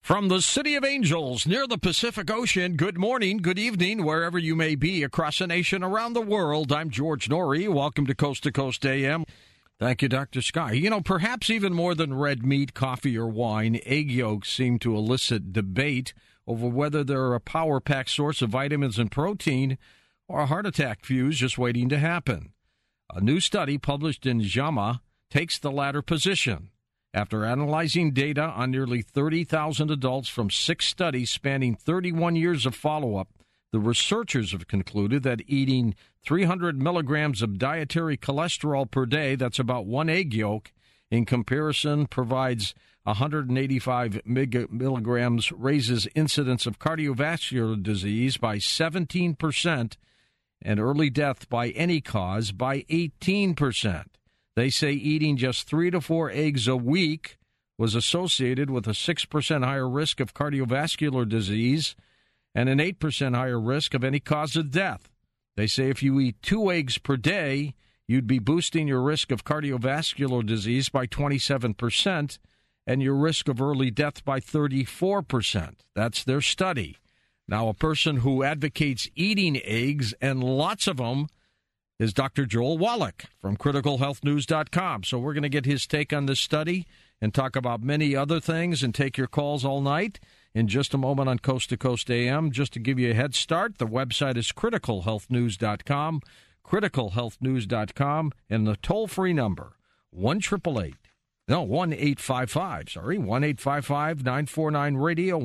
From the City of Angels near the Pacific Ocean, good morning, good evening, wherever you may be across the nation, around the world. I'm George Norrie. Welcome to Coast AM. Thank you, Dr. Sky. You know, perhaps even more than red meat, coffee, or wine, egg yolks seem to elicit debate over whether they're a power-packed source of vitamins and protein or a heart attack fuse just waiting to happen. A new study published in JAMA takes the latter position. After analyzing data on nearly 30,000 adults from 6 studies spanning 31 years of follow-up, the researchers have concluded that eating 300 milligrams of dietary cholesterol per day, that's about one egg yolk, in comparison provides 185 milligrams, raises incidence of cardiovascular disease by 17% and early death by any cause by 18%. They say eating just 3 to 4 eggs a week was associated with a 6% higher risk of cardiovascular disease and an 8% higher risk of any cause of death. They say if you eat 2 eggs per day, you'd be boosting your risk of cardiovascular disease by 27% and your risk of early death by 34%. That's their study. Now, a person who advocates eating eggs, and lots of them, is Dr. Joel Wallach from CriticalHealthNews.com. So we're going to get his take on this study and talk about many other things and take your calls all night in just a moment on Coast to Coast AM. Just to give you a head start, the website is CriticalHealthNews.com, CriticalHealthNews.com, and the toll-free number, 1-855-949-radio,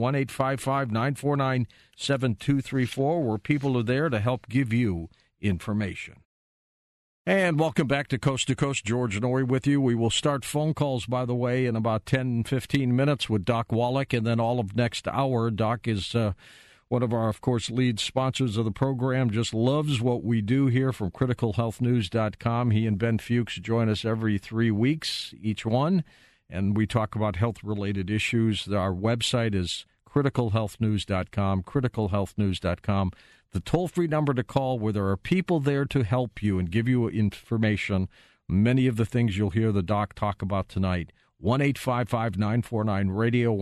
1-855-949-7234, where people are there to help give you information. And welcome back to Coast. George Norrie with you. We will start phone calls, by the way, in about 10, 15 minutes with Doc Wallach, and then all of next hour. Doc is one of our, of course, lead sponsors of the program, just loves what we do here from CriticalHealthNews.com. He and Ben Fuchs join us every 3 weeks, each one, and we talk about health-related issues. Our website is CriticalHealthNews.com, CriticalHealthNews.com. The toll-free number to call where there are people there to help you and give you information. Many of the things you'll hear the doc talk about tonight. 1-855-949-radio,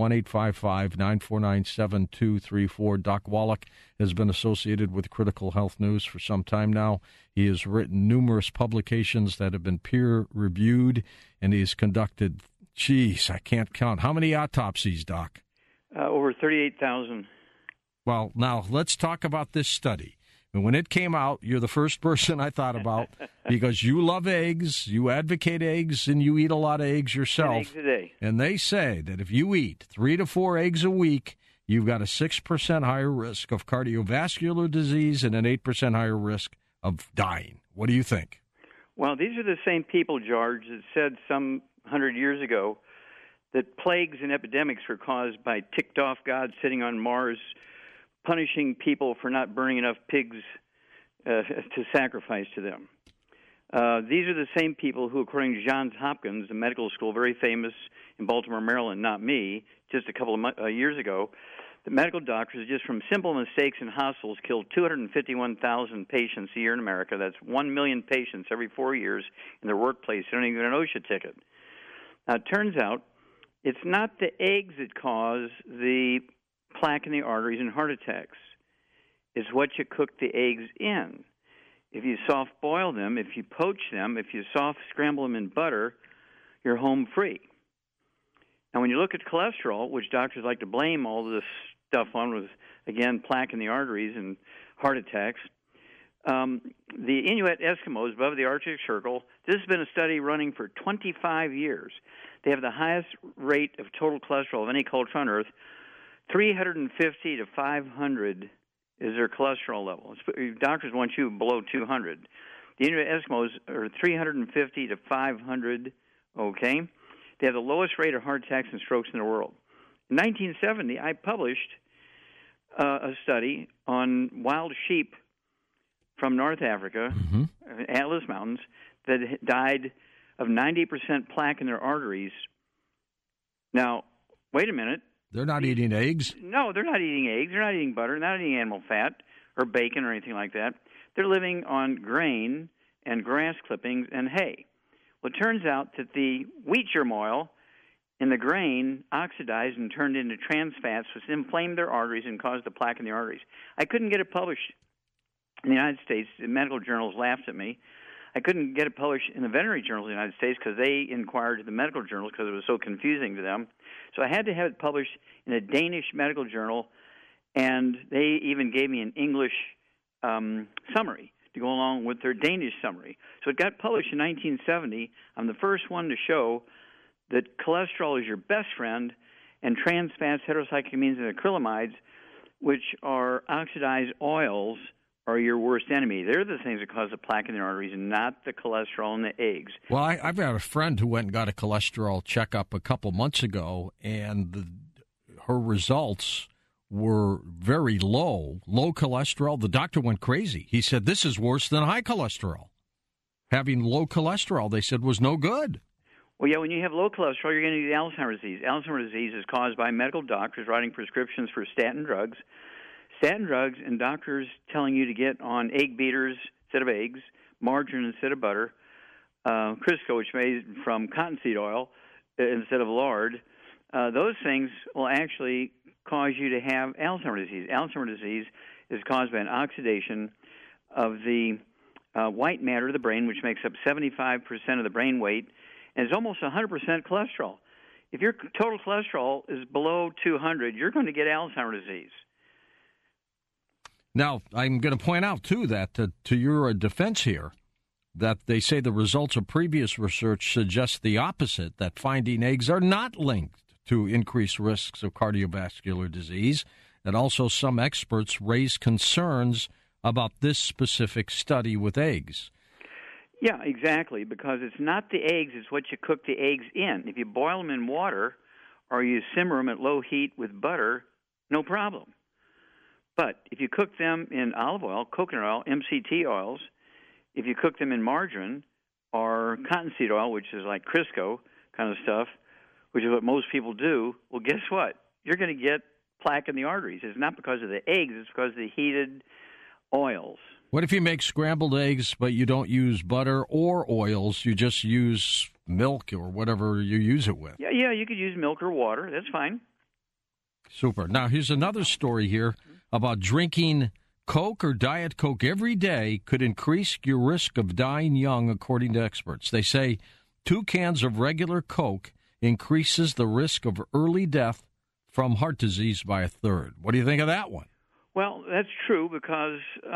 1-855-949-7234. Doc Wallach has been associated with Critical Health News for some time now. He has written numerous publications that have been peer-reviewed, and he's conducted, I can't count. How many autopsies, Doc? Over 38,000. Well, now let's talk about this study. And when it came out, you're the first person I thought about because you love eggs, you advocate eggs, and you eat a lot of eggs yourself. 10 eggs a day. And they say that if you eat 3 to 4 eggs a week, you've got a 6% higher risk of cardiovascular disease and an 8% higher risk of dying. What do you think? Well, these are the same people, George, that said some 100 years ago that plagues and epidemics were caused by ticked-off gods sitting on Mars punishing people for not burning enough pigs to sacrifice to them. These are the same people who, according to Johns Hopkins, the medical school, very famous in Baltimore, Maryland, not me, just a couple of years ago, the medical doctors, just from simple mistakes in hospitals, killed 251,000 patients a year in America. That's 1 million patients every 4 years in their workplace. They don't even get an OSHA ticket. Now, it turns out it's not the eggs that cause the plaque in the arteries and heart attacks. It's what you cook the eggs in. If you soft boil them, if you poach them, if you soft scramble them in butter, you're home free. Now, when you look at cholesterol, which doctors like to blame all this stuff on with, again, plaque in the arteries and heart attacks, the Inuit Eskimos above the Arctic Circle, this has been a study running for 25 years. They have the highest rate of total cholesterol of any culture on Earth. 350 to 500 is their cholesterol level. Doctors want you below 200. The Inuit Eskimos are 350 to 500, okay? They have the lowest rate of heart attacks and strokes in the world. In 1970, I published a study on wild sheep from North Africa, Atlas Mountains, that died of 90% plaque in their arteries. Now, wait a minute. They're not eating eggs? No, they're not eating eggs. They're not eating butter. They're not eating animal fat or bacon or anything like that. They're living on grain and grass clippings and hay. Well, it turns out that the wheat germ oil in the grain oxidized and turned into trans fats, which inflamed their arteries and caused the plaque in the arteries. I couldn't get it published in the United States. The medical journals laughed at me. I couldn't get it published in the veterinary journals in the United States because they inquired to the medical journals because it was so confusing to them. So I had to have it published in a Danish medical journal, and they even gave me an English summary to go along with their Danish summary. So it got published in 1970. I'm the first one to show that cholesterol is your best friend, and trans fats, heterocyclamines, and acrylamides, which are oxidized oils, are your worst enemy. They're the things that cause the plaque in the arteries, and not the cholesterol in the eggs. Well, I've got a friend who went and got a cholesterol checkup a couple months ago, and her results were very low cholesterol. The doctor went crazy. He said, this is worse than high cholesterol. Having low cholesterol, they said, was no good. Well, yeah, when you have low cholesterol, you're going to get Alzheimer's disease. Alzheimer's disease is caused by medical doctors writing prescriptions for statin drugs. Statin drugs and doctors telling you to get on egg beaters instead of eggs, margarine instead of butter, Crisco, which is made from cottonseed oil instead of lard. Those things will actually cause you to have Alzheimer's disease. Alzheimer's disease is caused by an oxidation of the white matter of the brain, which makes up 75% of the brain weight, and it's almost 100% cholesterol. If your total cholesterol is below 200, you're going to get Alzheimer's disease. Now, I'm going to point out, too, that to your defense here, that they say the results of previous research suggest the opposite, that finding eggs are not linked to increased risks of cardiovascular disease, and also some experts raise concerns about this specific study with eggs. Yeah, exactly, because it's not the eggs, it's what you cook the eggs in. If you boil them in water or you simmer them at low heat with butter, no problem. But if you cook them in olive oil, coconut oil, MCT oils, if you cook them in margarine or cottonseed oil, which is like Crisco kind of stuff, which is what most people do, well, guess what? You're going to get plaque in the arteries. It's not because of the eggs, it's because of the heated oils. What if you make scrambled eggs, but you don't use butter or oils, you just use milk or whatever you use it with? Yeah, you could use milk or water. That's fine. Super. Now, here's another story here about drinking Coke or Diet Coke every day could increase your risk of dying young, according to experts. They say 2 cans of regular Coke increases the risk of early death from heart disease by 1/3. What do you think of that one? Well, that's true because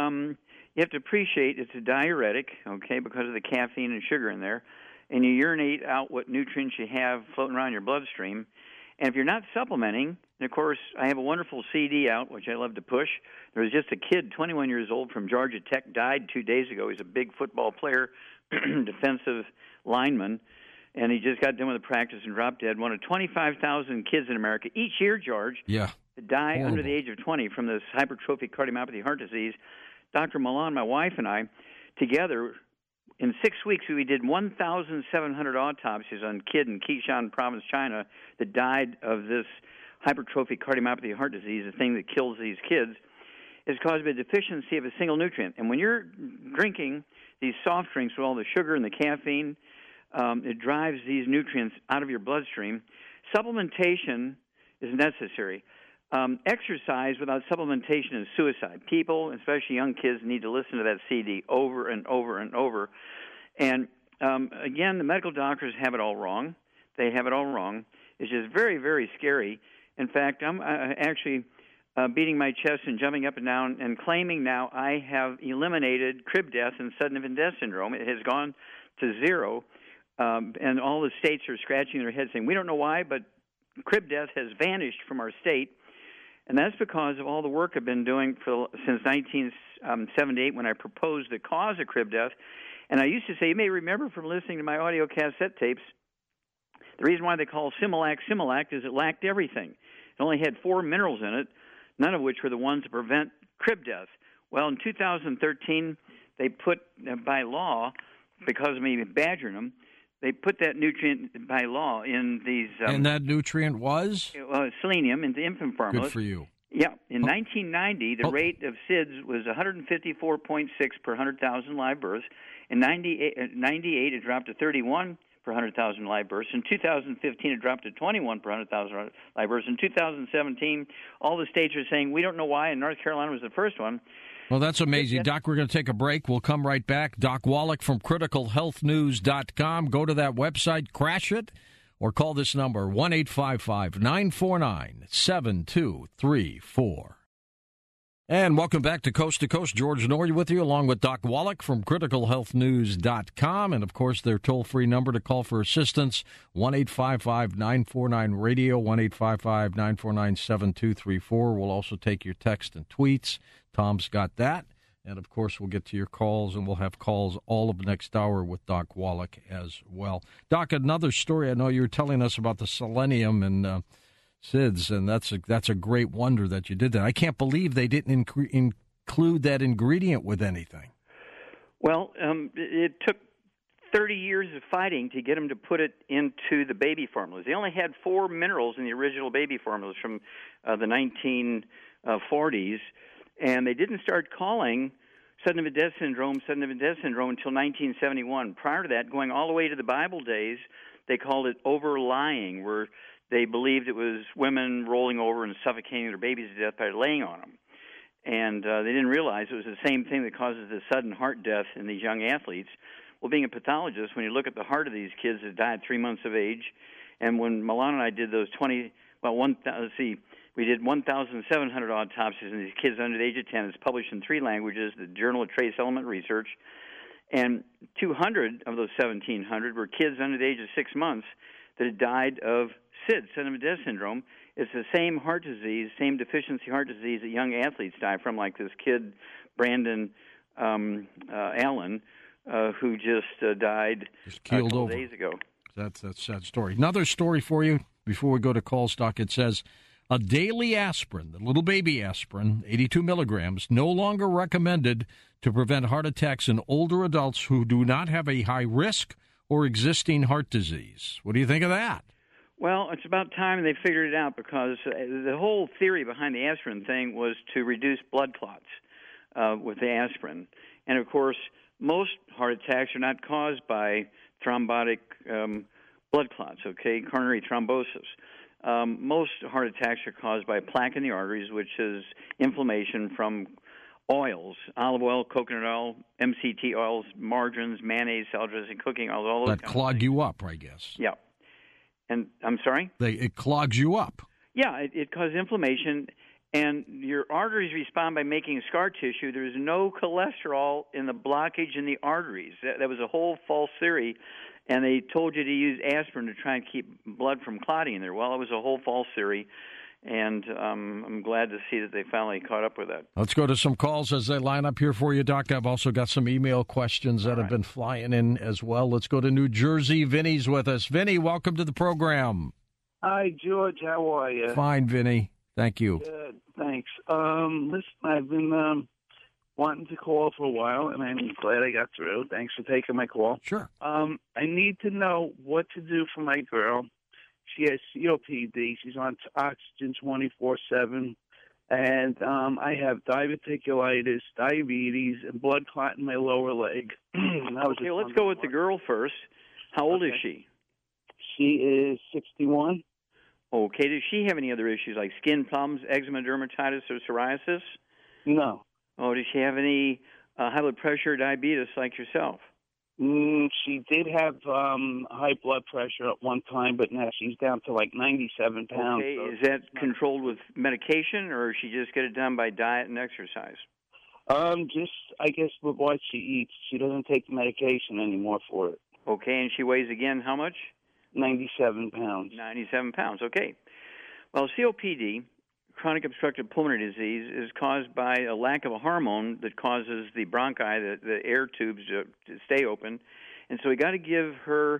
you have to appreciate it's a diuretic, okay, because of the caffeine and sugar in there, and you urinate out what nutrients you have floating around your bloodstream. And if you're not supplementing, and of course, I have a wonderful CD out, which I love to push. There was just a kid, 21 years old, from Georgia Tech, died 2 days ago. He's a big football player, defensive lineman, and he just got done with the practice and dropped dead. One of 25,000 kids in America each year, George, die under the age of 20 from this hypertrophic cardiomyopathy heart disease. Dr. Milan, my wife, and I, together, in 6 weeks, we did 1,700 autopsies on a kid in Qishan province, China, that died of this hypertrophic cardiomyopathy heart disease, the thing that kills these kids. Is caused by a deficiency of a single nutrient. And when you're drinking these soft drinks with all the sugar and the caffeine, it drives these nutrients out of your bloodstream. Supplementation is necessary. Exercise without supplementation is suicide. People, especially young kids, need to listen to that CD over and over and over. And again, the medical doctors have it all wrong. They have it all wrong. It's just very, very scary. In fact, I'm actually beating my chest and jumping up and down and claiming now I have eliminated crib death and sudden infant death syndrome. It has gone to zero, and all the states are scratching their heads saying, we don't know why, but crib death has vanished from our state. And that's because of all the work I've been doing since 1978 when I proposed the cause of crib death. And I used to say, you may remember from listening to my audio cassette tapes, the reason why they call Similac is it lacked everything. It only had 4 minerals in it, none of which were the ones to prevent crib death. Well, in 2013, they put, by law, because of me badgering them, they put that nutrient by law in these... and that nutrient was? Selenium in the infant formula. Good for you. Yeah. In 1990, the rate of SIDS was 154.6 per 100,000 live births. In 98, it dropped to 31 per 100,000 live births. In 2015, it dropped to 21 per 100,000 live births. In 2017, all the states are saying, we don't know why, and North Carolina was the first one. Well, that's amazing. Doc, we're going to take a break. We'll come right back. Doc Wallach from criticalhealthnews.com. Go to that website, crash it, or call this number, 1-855-949-7234. And welcome back to Coast. George Noory with you, along with Doc Wallach from criticalhealthnews.com. And, of course, their toll-free number to call for assistance, 1-855-949-RADIO, 1-855-949-7234. We'll also take your text and tweets. Tom's got that. And, of course, we'll get to your calls, and we'll have calls all of next hour with Doc Wallach as well. Doc, another story. I know you were telling us about the selenium and SIDS, and that's a great wonder that you did that. I can't believe they didn't include that ingredient with anything. Well, it took 30 years of fighting to get them to put it into the baby formulas. They only had 4 minerals in the original baby formulas from the 1940s, and they didn't start calling sudden infant death syndrome until 1971. Prior to that, going all the way to the Bible days, they called it overlying, where they believed it was women rolling over and suffocating their babies to death by laying on them. And they didn't realize it was the same thing that causes the sudden heart death in these young athletes. Well, being a pathologist, when you look at the heart of these kids that died at 3 months of age, and when Milan and I did those we did 1,700 autopsies in these kids under the age of 10. It's published in 3 languages, the Journal of Trace Element Research. And 200 of those 1,700 were kids under the age of 6 months that had died of SIDS, sudden infant death syndrome. It's the same heart disease, same deficiency heart disease that young athletes die from, like this kid, Brandon Allen, who just died a couple days ago. That's a sad story. Another story for you before we go to calls, Doc. It says, a daily aspirin, the little baby aspirin, 82 milligrams, no longer recommended to prevent heart attacks in older adults who do not have a high risk or existing heart disease. What do you think of that? Well, it's about time they figured it out, because the whole theory behind the aspirin thing was to reduce blood clots with the aspirin. And, of course, most heart attacks are not caused by thrombotic blood clots, coronary thrombosis. Most heart attacks are caused by plaque in the arteries, which is inflammation from oils, olive oil, coconut oil, MCT oils, margarines, mayonnaise, salad dressing, cooking oils, all those that clog you up, I guess. Yeah. And I'm sorry? It clogs you up. Yeah, it causes inflammation, and your arteries respond by making scar tissue. There's no cholesterol in the blockage in the arteries. That was a whole false theory, and they told you to use aspirin to try and keep blood from clotting in there. Well, it was a whole false theory, and I'm glad to see that they finally caught up with that. Let's go to some calls as they line up here for you, Doc. I've also got some email questions that have been flying in as well. Let's go to New Jersey. Vinny's with us. Vinny, welcome to the program. Hi, George. How are you? Fine, Vinny. Thank you. Good. Thanks. Listen, I've been wanting to call for a while, and I'm glad I got through. Thanks for taking my call. Sure. I need to know what to do for my girl. She has COPD. She's on oxygen 24/7. And I have diverticulitis, diabetes, and blood clot in my lower leg. Okay, let's go with the girl first. How old is she? She is 61. Okay, does she have any other issues like skin problems, eczema, dermatitis, or psoriasis? No. Oh, does she have any high blood pressure or diabetes like yourself? She did have high blood pressure at one time, but now she's down to like 97 pounds. Okay, so is that controlled with medication, or does she just get it done by diet and exercise? Just, I guess, with what she eats. She doesn't take medication anymore for it. Okay, and she weighs again how much? 97 pounds. 97 pounds, okay. Well, COPD, chronic obstructive pulmonary disease, is caused by a lack of a hormone that causes the bronchi, the air tubes, to stay open. And so we got to give her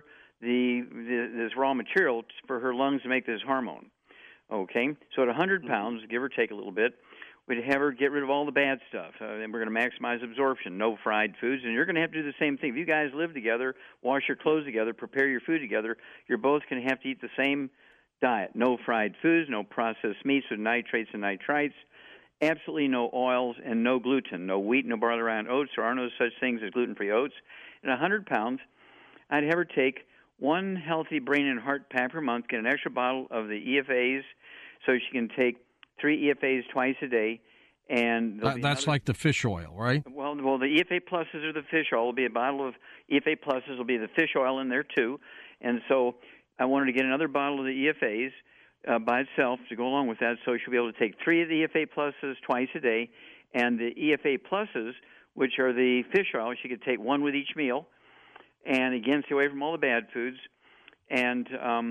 this raw material for her lungs to make this hormone. Okay? So at 100 pounds, give or take a little bit, we'd have her get rid of all the bad stuff. And we're going to maximize absorption, no fried foods. And you're going to have to do the same thing. If you guys live together, wash your clothes together, prepare your food together, you're both going to have to eat the same diet. No fried foods, no processed meats with nitrates and nitrites, absolutely no oils, and no gluten, no wheat, no barley, rye, and oats. There are no such things as gluten-free oats. And 100 pounds, I'd have her take one healthy brain and heart pack per month, get an extra bottle of the EFAs, so she can take 3 EFAs twice a day. And that's like the fish oil, right? Well, the EFA pluses are the fish oil. There'll be a bottle of EFA pluses. Will be the fish oil in there too. And so I wanted to get another bottle of the EFAs by itself to go along with that, so she'll be able to take 3 of the EFA pluses twice a day, and the EFA pluses, which are the fish oil, she could take 1 with each meal, and again, stay away from all the bad foods. And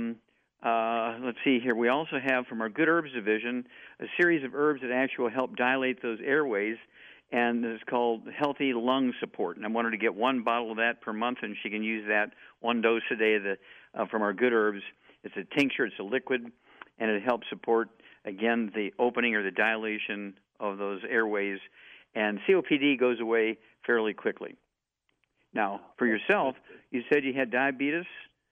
let's see here. We also have from our Good Herbs division a series of herbs that actually will help dilate those airways, and it's called Healthy Lung Support. And I wanted to get 1 bottle of that per month, and she can use that 1 dose a day from our Good Herbs. It's a tincture, it's a liquid, and it helps support, again, the opening or the dilation of those airways. And COPD goes away fairly quickly. Now, for yourself, you said you had diabetes?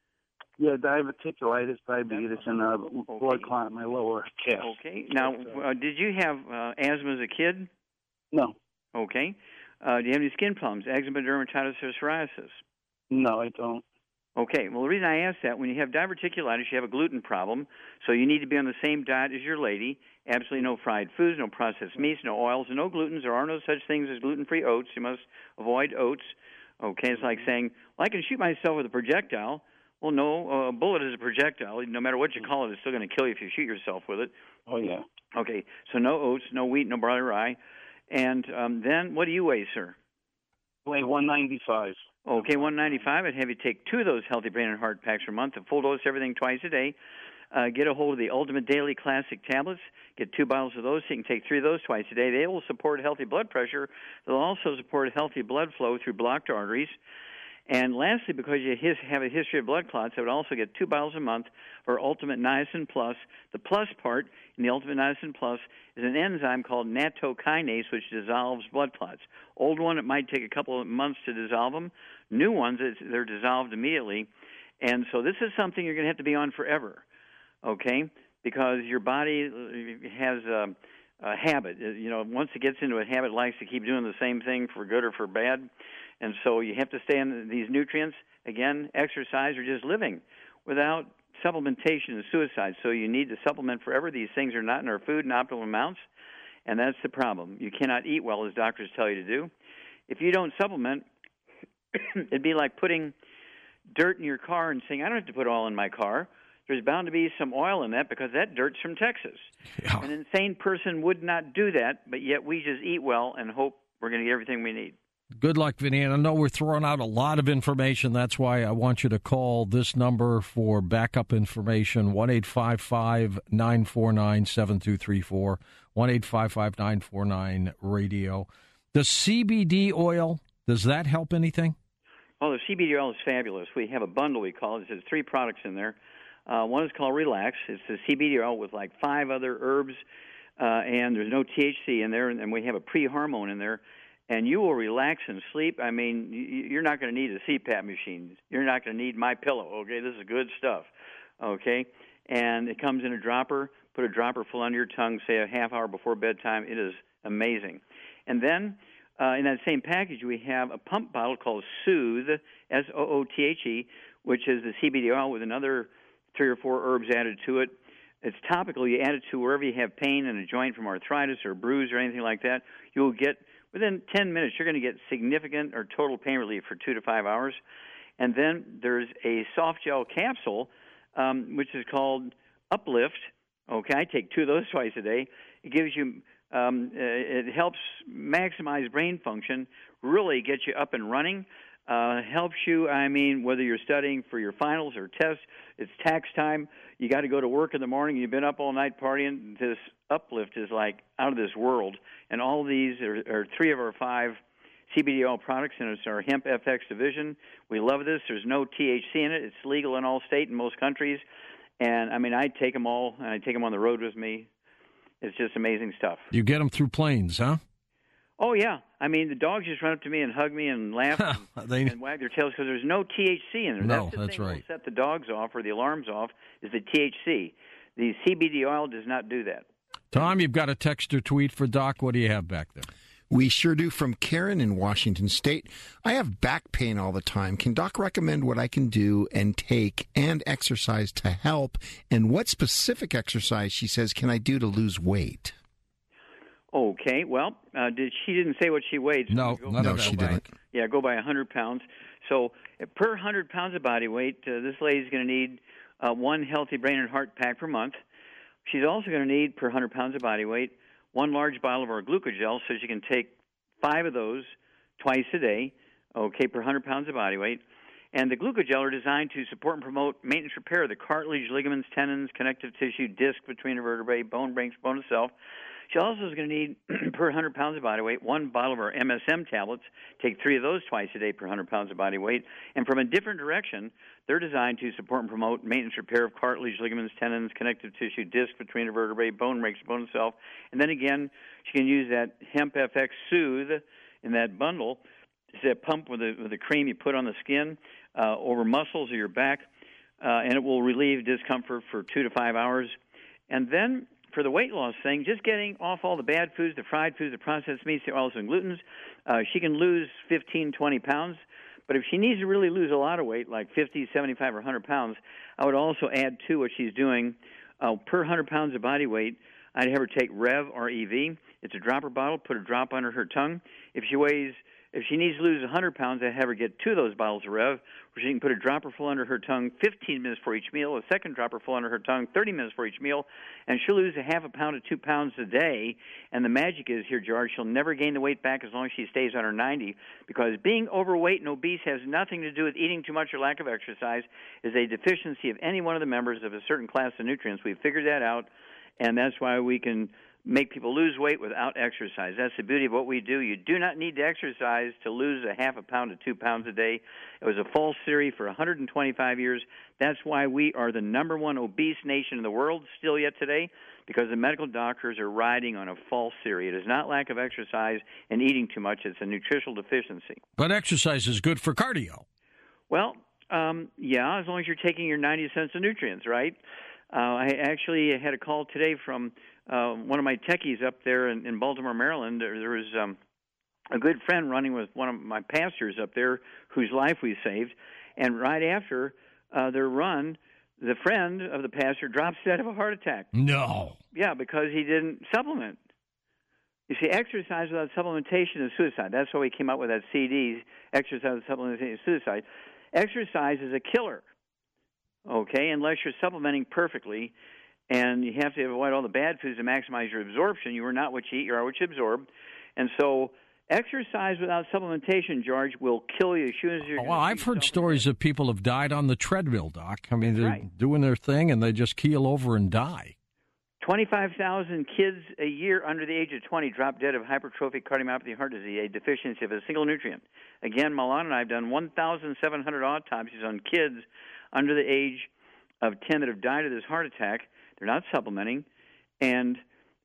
Yeah, diverticulitis, diabetes, and blood clot in my lower calf. Okay. Now, did you have asthma as a kid? No. Okay. Do you have any skin problems, eczema, dermatitis, or psoriasis? No, I don't. Okay. Well, the reason I ask that, when you have diverticulitis, you have a gluten problem, so you need to be on the same diet as your lady. Absolutely no fried foods, no processed meats, no oils, and no glutens. There are no such things as gluten-free oats. You must avoid oats. Okay. It's like saying, well, I can shoot myself with a projectile. Well, no, a bullet is a projectile. No matter what you call it, it's still going to kill you if you shoot yourself with it. Oh, yeah. Okay, so no oats, no wheat, no barley, rye. And then what do you weigh, sir? I weigh 195. Okay, 195. I'd have you take 2 of those Healthy Brain and Heart packs per month, a full dose, everything twice a day. Get a hold of the Ultimate Daily Classic tablets. Get 2 bottles of those, so you can take 3 of those twice a day. They will support healthy blood pressure. They'll also support healthy blood flow through blocked arteries. And lastly, because you have a history of blood clots, I would also get 2 bottles a month for Ultimate Niacin Plus. The plus part in the Ultimate Niacin Plus is an enzyme called nattokinase, which dissolves blood clots. Old one, it might take a couple of months to dissolve them. New ones, they're dissolved immediately. And so this is something you're going to have to be on forever, okay? Because your body has a habit. You know, once it gets into a habit, it likes to keep doing the same thing for good or for bad. And so you have to stay on these nutrients. Again, exercise or just living without supplementation and suicide. So you need to supplement forever. These things are not in our food in optimal amounts, and that's the problem. You cannot eat well, as doctors tell you to do. If you don't supplement, it'd be like putting dirt in your car and saying, I don't have to put oil in my car. There's bound to be some oil in that because that dirt's from Texas. Yeah. An insane person would not do that, but yet we just eat well and hope we're going to get everything we need. Good luck, Vinny. And I know we're throwing out a lot of information. That's why I want you to call this number for backup information, 1-855-949-7234, 1-855-949-RADIO. The CBD oil, does that help anything? Oh, the CBD oil is fabulous. We have a bundle, we call it. There's 3 products in there. One is called Relax. It's the CBD oil with like 5 other herbs, and there's no THC in there, and we have a pre-hormone in there. And you will relax and sleep. I mean, you're not going to need a CPAP machine. You're not going to need My Pillow. Okay, this is good stuff. Okay, and it comes in a dropper. Put a dropper full under your tongue, say a half hour before bedtime. It is amazing. And then in that same package, we have a pump bottle called Soothe, S-O-O-T-H-E, which is the CBD oil with another 3 or 4 herbs added to it. It's topical. You add it to wherever you have pain in a joint from arthritis or bruise or anything like that. You'll get within 10 minutes, you're going to get significant or total pain relief for 2 to 5 hours. And then there's a soft gel capsule, which is called Uplift. Okay, I take 2 of those twice a day. It gives you, it helps maximize brain function, really get you up and running. Helps you, I mean, whether you're studying for your finals or tests, it's tax time, you got to go to work in the morning, you've been up all night partying, this Uplift is like out of this world. And all these are 3 of our 5 CBD oil products, and it's our Hemp FX division. We love this. There's no THC in it. It's legal in all states in most countries. And, I mean, I take them all, and I take them on the road with me. It's just amazing stuff. You get them through planes, huh? Oh, yeah. I mean, the dogs just run up to me and hug me and laugh and wag their tails because there's no THC in there. No, that's right. That will set the dogs off or the alarms off is the THC. The CBD oil does not do that. Tom, you've got a text or tweet for Doc. What do you have back there? We sure do. From Karen in Washington State. I have back pain all the time. Can Doc recommend what I can do and take and exercise to help? And what specific exercise, she says, can I do to lose weight? Okay, well, she didn't say what she weighed. So No, she didn't. Yeah, go by 100 pounds. So per 100 pounds of body weight, this lady's going to need one healthy brain and heart pack per month. She's also going to need, per 100 pounds of body weight, one large bottle of our glucogel, so she can take 5 of those twice a day, okay, per 100 pounds of body weight. And the glucogel are designed to support and promote maintenance repair of the cartilage, ligaments, tendons, connective tissue, disc between the vertebrae, bone, brain, bone itself. She also is going to need, per 100 pounds of body weight, one bottle of our MSM tablets. Take 3 of those twice a day per 100 pounds of body weight. And from a different direction, they're designed to support and promote maintenance repair of cartilage, ligaments, tendons, connective tissue, disc between the vertebrae, bone breaks, bone itself. And then again, she can use that Hemp FX Soothe in that bundle. It's that pump with the cream you put on the skin over muscles of your back, and it will relieve discomfort for 2 to 5 hours. And then for the weight loss thing, just getting off all the bad foods, the fried foods, the processed meats, the oils and glutens, she can lose 15, 20 pounds. But if she needs to really lose a lot of weight, like 50, 75, or 100 pounds, I would also add to what she's doing. Per 100 pounds of body weight, I'd have her take Rev, R-E-V. It's a dropper bottle. Put a drop under her tongue. If she needs to lose 100 pounds, I'd have her get 2 of those bottles of Rev, where she can put a dropper full under her tongue 15 minutes for each meal, a second dropper full under her tongue 30 minutes for each meal, and she'll lose a half a pound to 2 pounds a day. And the magic is here, George, she'll never gain the weight back as long as she stays under 90, because being overweight and obese has nothing to do with eating too much or lack of exercise. It's a deficiency of any one of the members of a certain class of nutrients. We've figured that out, and that's why we can make people lose weight without exercise. That's the beauty of what we do. You do not need to exercise to lose a half a pound to 2 pounds a day. It was a false theory for 125 years. That's why we are the number one obese nation in the world still yet today, because the medical doctors are riding on a false theory. It is not lack of exercise and eating too much. It's a nutritional deficiency. But exercise is good for cardio. Well, yeah, as long as you're taking your 90 cents of nutrients, right? I actually had a call today from one of my techies up there in Baltimore, Maryland. There was a good friend running with one of my pastors up there whose life we saved. And right after their run, the friend of the pastor drops dead of a heart attack. No. Yeah, because he didn't supplement. You see, exercise without supplementation is suicide. That's why we came up with that CD, Exercise Without Supplementation is Suicide. Exercise is a killer, okay, unless you're supplementing perfectly. And you have to avoid all the bad foods to maximize your absorption. You are not what you eat, you are what you absorb. And so exercise without supplementation, George, will kill you as soon as you're... Well, I've heard stories of people have died on the treadmill, Doc. I mean, they're doing their thing, and they just keel over and die. 25,000 kids a year under the age of 20 drop dead of hypertrophic cardiomyopathy heart disease, a deficiency of a single nutrient. Again, Milan and I have done 1,700 autopsies on kids under the age of 10 that have died of this heart attack. They're not supplementing, and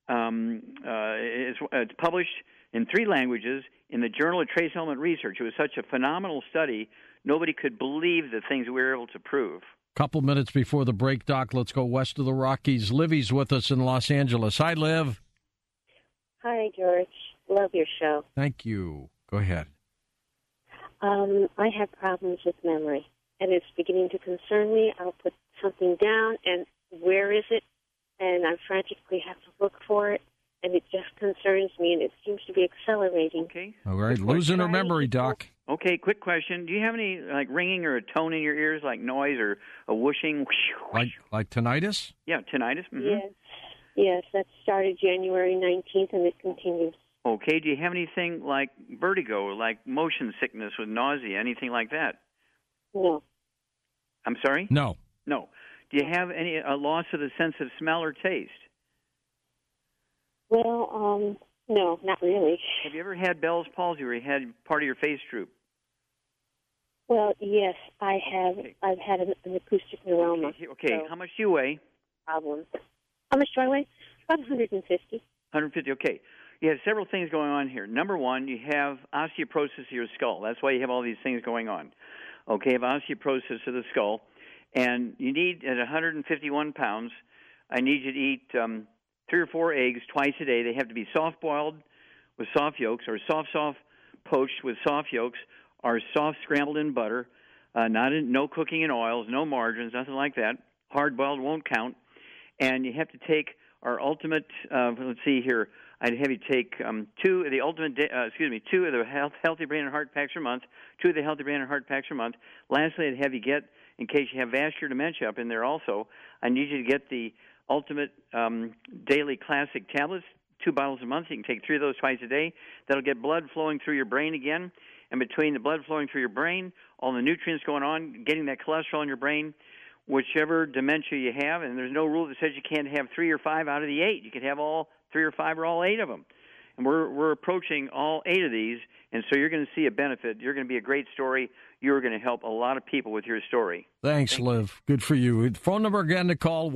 it's published in 3 languages in the Journal of Trace Element Research. It was such a phenomenal study, nobody could believe the things we were able to prove. Couple minutes before the break, Doc, let's go west of the Rockies. Livy's with us in Los Angeles. Hi, Liv. Hi, George. Love your show. Thank you. Go ahead. I have problems with memory, and it's beginning to concern me. I'll put something down, and where is it? And I frantically have to look for it, and it just concerns me, and it seems to be accelerating. Okay. All right, losing her memory, Doc. Okay, quick question. Do you have any, like, ringing or a tone in your ears, like noise or a whooshing? Like tinnitus? Yeah, tinnitus. Mm-hmm. Yes, that started January 19th, and it continues. Okay, do you have anything like vertigo, like motion sickness with nausea, anything like that? No. I'm sorry? No. No. Do you have any loss of the sense of smell or taste? Well, no, not really. Have you ever had Bell's palsy where you had part of your face droop? Well, yes, I have. Okay. I've had an acoustic neuroma. Okay. So how much do you weigh? Problem. How much do I weigh? About 150. 150, okay. You have several things going on here. Number one, you have osteoporosis of your skull. That's why you have all these things going on. Okay, you have osteoporosis of the skull. And you need, at 151 pounds, I need you to eat 3 or 4 eggs twice a day. They have to be soft-boiled with soft yolks, or soft poached with soft yolks, or soft scrambled in butter. No cooking in oils, no margarines, nothing like that. Hard boiled won't count. And you have to take our ultimate. Let's see here. I'd have you take two of the Healthy Brain and Heart Packs per month. 2 of the Healthy Brain and Heart Packs per month. Lastly, I'd have you get, in case you have vascular dementia up in there also, I need you to get the Ultimate Daily Classic tablets. 2 bottles a month. You can take 3 of those twice a day. That'll get blood flowing through your brain again. And between the blood flowing through your brain, all the nutrients going on, getting that cholesterol in your brain, whichever dementia you have, and there's no rule that says you can't have 3 or 5 out of the 8. You can have all 3 or 5 or all 8 of them. And we're approaching all 8 of these, and so you're going to see a benefit. You're going to be a great story. You're going to help a lot of people with your story. Thanks, Liv. Good for you. Phone number again to call,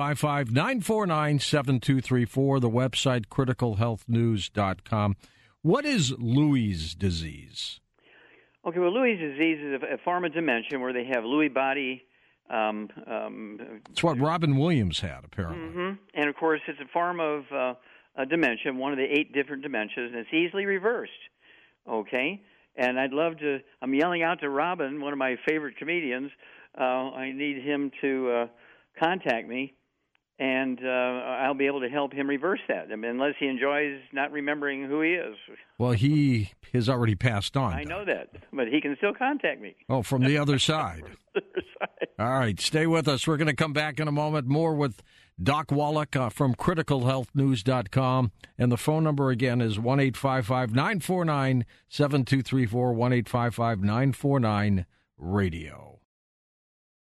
1-855-949-7234. The website, criticalhealthnews.com. What is Lewy disease? Okay, well, Lewy disease is a form of dementia where they have Lewy body. It's what Robin Williams had, apparently. Mm-hmm. And, of course, it's a form of dementia, one of the 8 different dementias, and it's easily reversed. Okay? And I'm yelling out to Robin, one of my favorite comedians. I need him to contact me, and I'll be able to help him reverse that, unless he enjoys not remembering who he is. Well, he has already passed on. I know that, but he can still contact me. Oh, from the other side. All right, stay with us. We're going to come back in a moment. More with Doc Wallach from criticalhealthnews.com. And the phone number again is 1-855-949-7234, 1-855-949-RADIO.